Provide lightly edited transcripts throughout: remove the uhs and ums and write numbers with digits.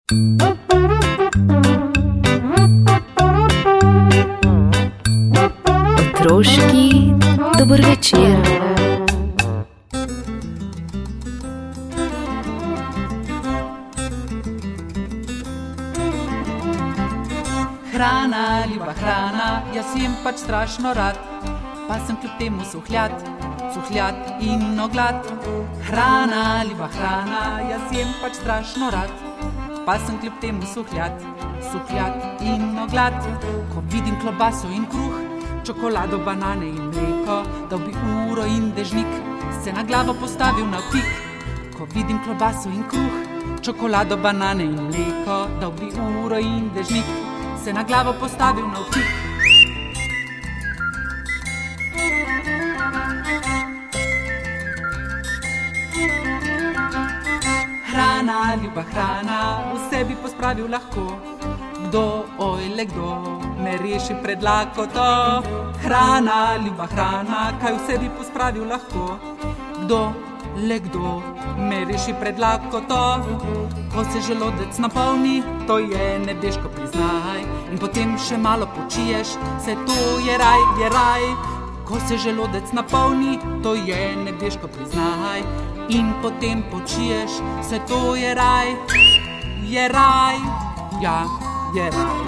Otroški dober večer. Hrana, ljuba hrana, jaz jem pač strašno rad, pa sem kljub temu suhljat in oglad. Hrana, ljuba hrana, jaz jem pač strašno rad, pa sem kljub temu suhljat in oglad. Ko vidim klobaso in kruh, čokolado, banane in mleko, dobi uro in dežnik, se na glavo postavil na pik. Ko vidim klobaso in kruh, čokolado, banane in mleko, dobi uro in dežnik, se na glavo postavil na vtik. Hrana, ljuba hrana, vse bi pospravil lahko. Kdo, ojle kdo, me reši pred lakoto. Hrana, ljuba hrana, kaj vse bi pospravil lahko. Kdo, le kdo, me reši pred lakoto. Ko se želodec napolni, to je nebeško, priznaj, in potem še malo počiješ, se to je raj. Ko se želodec napolni, to je nebeško, priznaj, in potem počiješ, se to je raj, ja, je raj.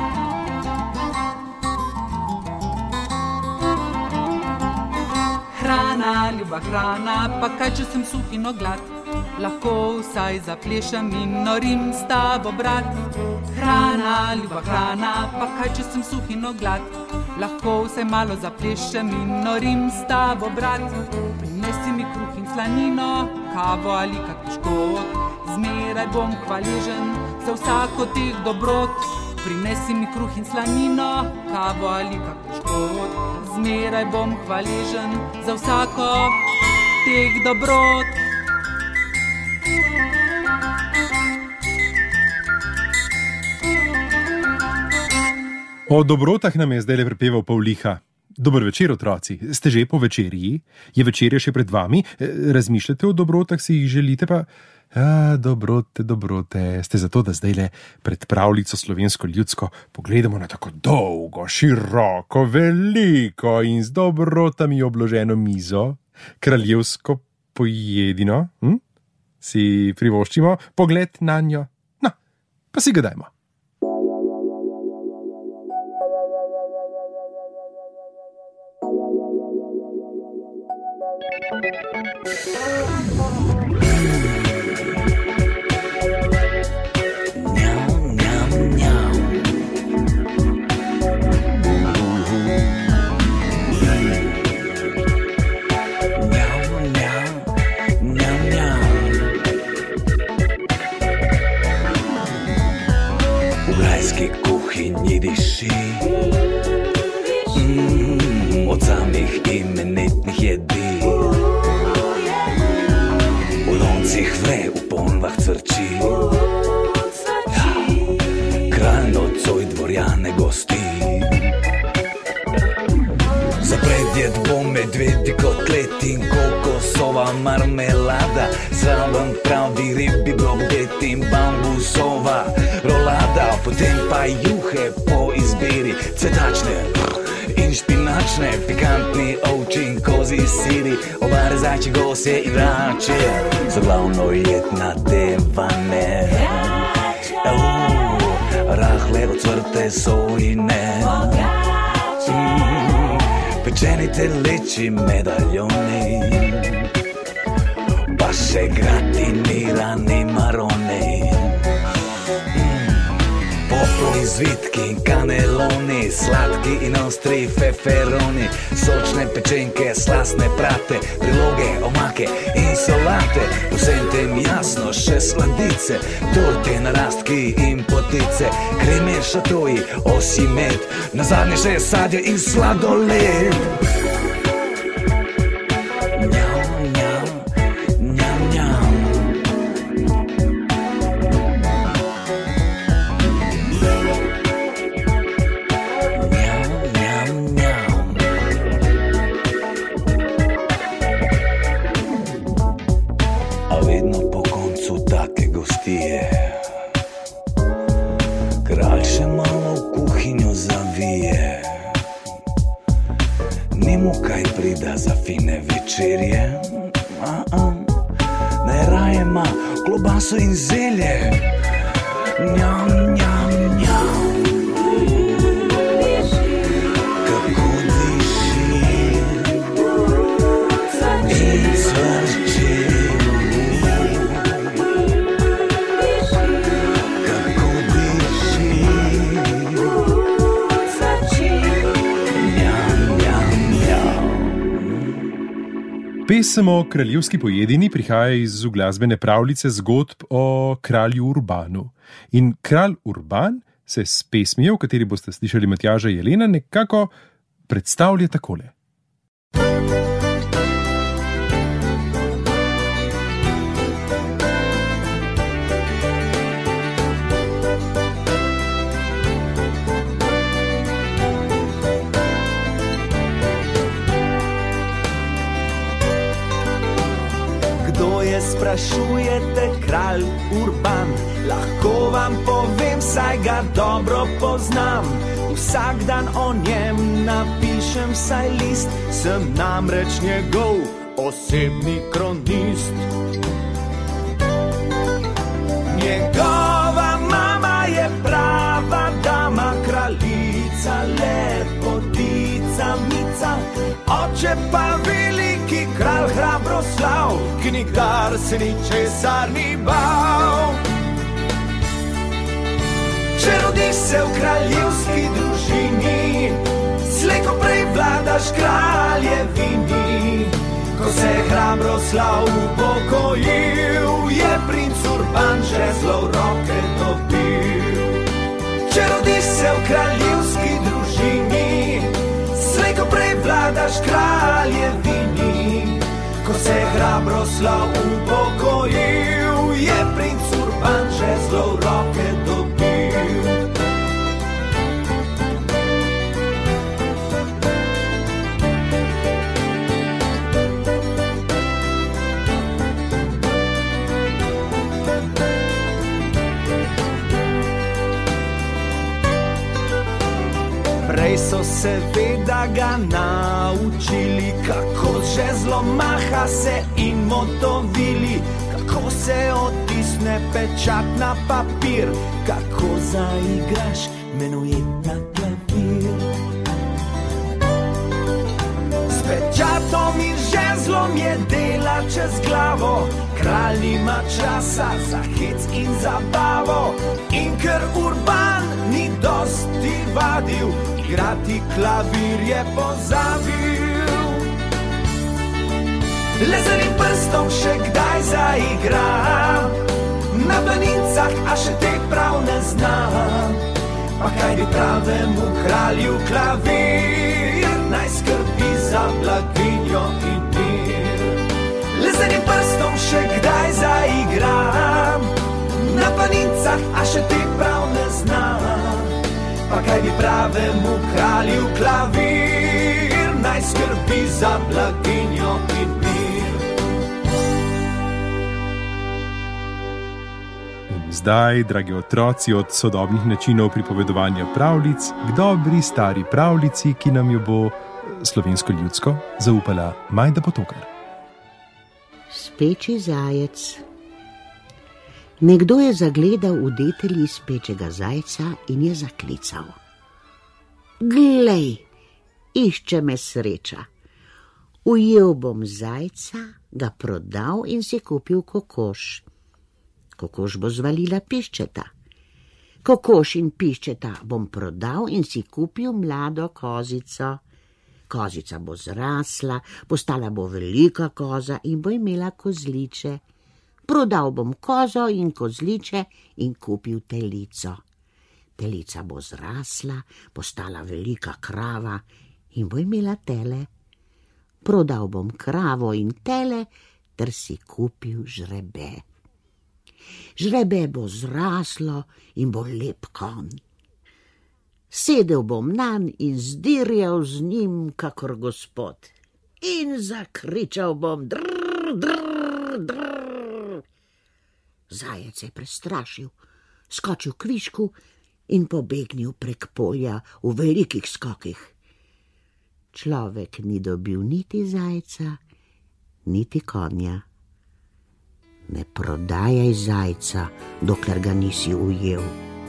Hrana, ljuba hrana, pa kaj če sem suh in oglad, lahko vsaj zaplešem in norim s tabo, brat. Hrana, ljuba hrana, pa kaj če sem suh in oglad, lahko vsaj malo zaplešem in norim s tabo, brat. Prinesi mi kruh in slanino, kavo ali kak piškot, zmeraj bom hvaležen za vsako teh dobrot. Prinesi mi kruh in slanino, kavo ali kak piškot, zmeraj bom hvaležen za vsako teh dobrot. O dobrotah nam je zdaj le prepeval Pavliha. Dober večer, otroci. Ste že po večerji? Je večerja še pred vami? Razmišljate o dobrotah, si jih želite pa? Ja, dobrote. Ste zato, da zdaj le pred pravljico slovensko ljudsko pogledamo na tako dolgo, široko, veliko in z dobrotami obloženo mizo, kraljevsko pojedino? Si privoščimo pogled na njo? No, pa si ga dajmo. Od samih imenitnih jedi, v loncih vre, v ponvah cvrči, kralj nocoj dvorjane gosti. Za predjed bo medvedi kotlet in kokosova marmelada, zraven pravi ribi brokdet in bambusova rolada, potem pa juhe po izbiri, cvetačne in špinačne, pikantni ovči in kozi siri, obare zajči, gosje in rače, za glavno jed nadevane. Rahle ocvrte sojine, pečeni teleči medaljoni, pa še gratinirani maroni. Popolni zvitki in kaneloni, sladki in ostri feferoni, sočne pečenke, slastne prate, priloge, omake in solate. Vsem tem jasno še sladice, torte, narastki in potice, kremir, šatoji, osji med, nazadnje še sadje in sladoled. se malo v kuhinjo zavije. Nemu kaj prida za fine večerje, najraje ima klobaso in zelje. Njam, njam, njam. Kako diši in cvrči. Kako diši. Njam, njam, njam. Pesem o kraljevski pojedini prihaja iz uglasbene pravljice zgodb o kralju Urbanu. In kralj Urban se s pesmijo, v kateri boste slišali Matjaža Jelena, nekako predstavlja takole. Kdo je, sprašujete, kralj Urban? Lahko vam povem, saj ga dobro poznam. Vsak dan o njem napišem vsaj list, sem namreč njegov osebni kronist. Njegova mama je prava dama, kraljica, lepotica, mica, oče pa veliki kralj Hrabroslav, ki nikdar se ničesar ni bal. Če rodiš se v kraljevski družini, slej ko prej vladaš kraljevini. Ko se je Hrabroslav upokojil, je princ Urban žezlo v roke dobil. Če rodiš se v kraljevski družini, slej ko prej vladaš kraljevini. Ko se je Hrabroslav upokojil, je princ Urban žezlo v roke dobil. Prej so seveda ga naučili, kako žezlo maha se in motovili, kako se otisne pečat na papir, kako zaigraš menuet na klavir. S pečatom in žezlom je dela čez glavo, kralj nima časa za hec in zabavo. In ker Urban ni dosti vadil, igrati klavir je pozabil. Le z enim prstom še kdaj zaigra, na planincah, a še te prav ne zna. Pa kaj bi pravemu kralju klavir, naj skrbi za blaginjo in mir. Le z enim prstom še kdaj zaigra, na planincah, a še te prav ne zna. Pa kaj bi pravemu kralju klavir, naj skrbi za blaginjo in mir. In zdaj, dragi otroci, od sodobnih načinov pripovedovanja pravljic k dobri stari pravljici, ki nam jo bo slovensko ljudsko zaupala Majda Potokar. Speči zajec. Nekdo je zagledal v detelji spečega zajca in je zaklical. Glej, išče me sreča. Ujel bom zajca, ga prodal in si kupil kokoš. Kokoš bo zvalila piščeta. Kokoš in piščeta bom prodal in si kupil mlado kozico. Kozica bo zrasla, postala bo velika koza in bo imela kozliče. Prodal bom kozo in kozliče in kupil telico. Telica bo zrasla, postala velika krava in bo imela tele. Prodal bom kravo in tele ter si kupil žrebe. Žrebe bo zraslo in bo lep konj. Sedel bom nanj in zdirjal z njim kakor gospod. In zakričal bom drr, drr, drr. Zajec je prestrašil, skočil k višku in pobegnil prek polja v velikih skokih. Človek ni dobil niti zajca, niti konja. Ne prodajaj zajca, dokler ga nisi ujel.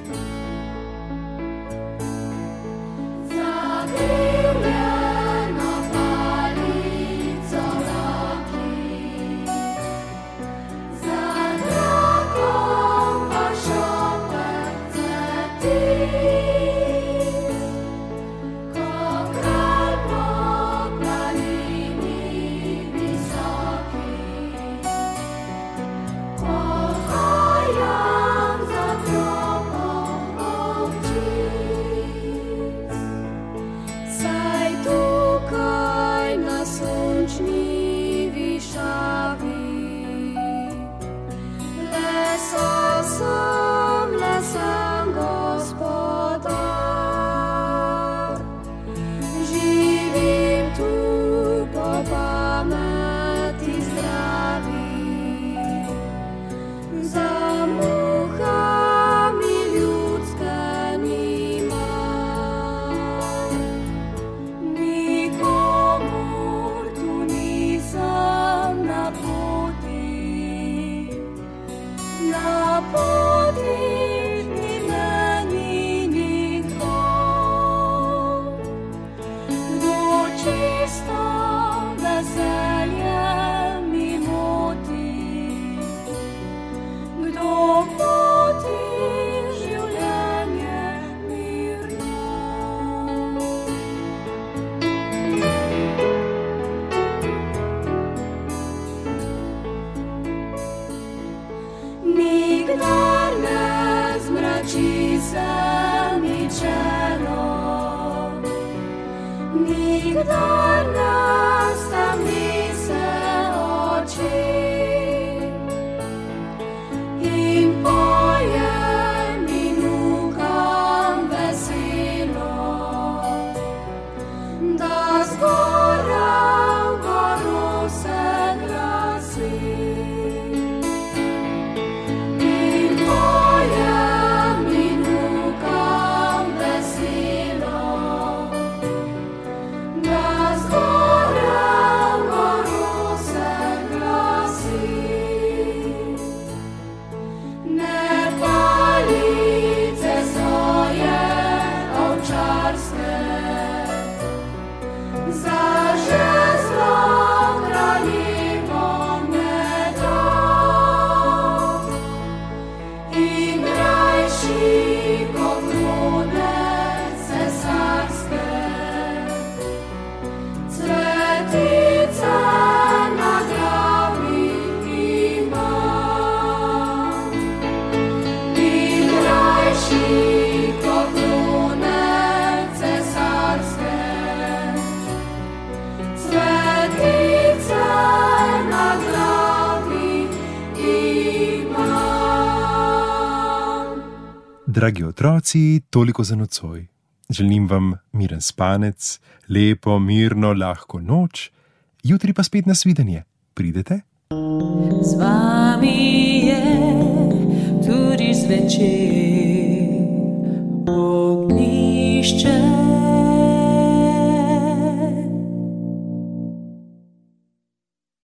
Dragi otroci, toliko za nocoj. Želim vam miren spanec, lepo, mirno, lahko noč, jutri pa spet nasvidenje. Pridete? Z vami je tudi zvečer, ognjišče